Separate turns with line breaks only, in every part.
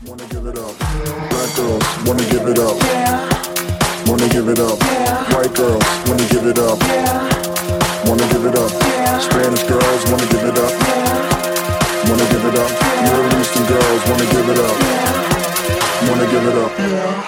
Wanna give it up. Black girls wanna give it up. Wanna give it up. White girls wanna give it up. Wanna give it up. Spanish girls wanna give it up. Wanna give it up. Middle Eastern girls wanna give it up. Wanna give it up.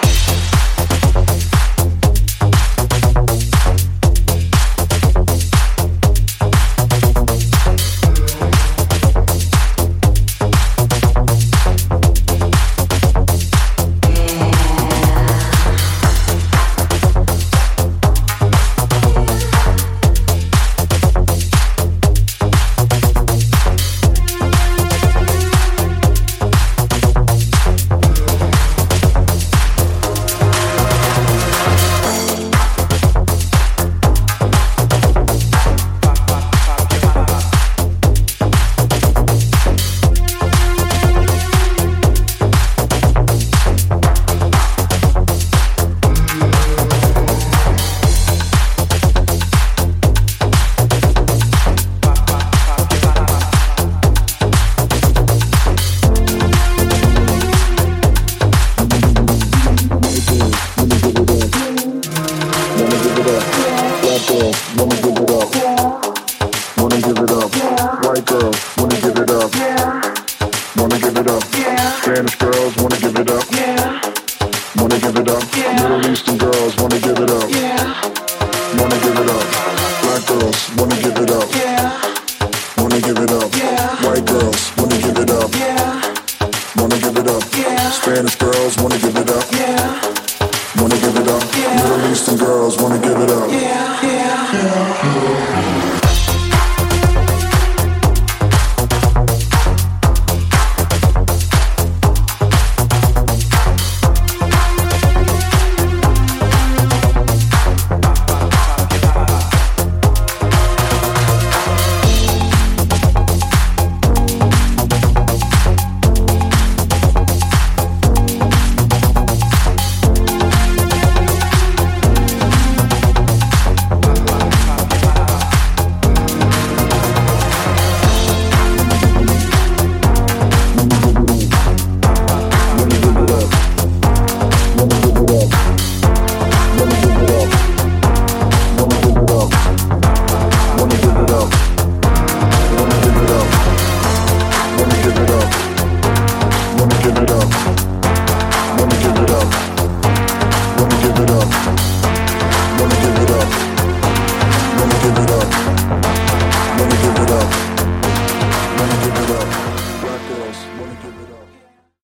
Wanna give it up. Wanna give it up. White girls wanna give it up. Wanna give it up. Spanish girls wanna give it up. Wanna give it up. Middle Eastern girls wanna give it up. Wanna give it up. Black girls wanna give it up. Wanna give it up. White girls wanna give it up. Wanna give it up. Spanish girls wanna give it up. Wanna give it up. Middle Eastern girls wanna give it up.